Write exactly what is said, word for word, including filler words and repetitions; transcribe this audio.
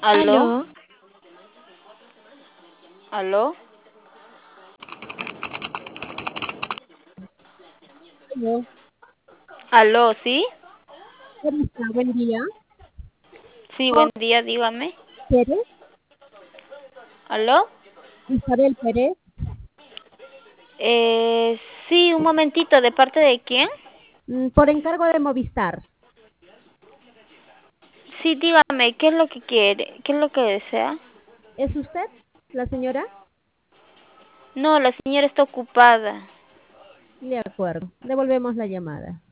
¿Aló? Aló, ¿Aló? Aló, ¿Aló? ¿Sí? ¿cómo está? Buen día. Sí, Oh, buen día, dígame. Pérez, ¿Aló? Isabel Pérez. Eh, sí, un momentito, ¿de parte de quién? Mm, por encargo de Movistar. Sí, dígame, ¿qué es lo que quiere? ¿Qué es lo que desea? ¿Es usted la señora? No, la señora está ocupada. De acuerdo, devolvemos la llamada.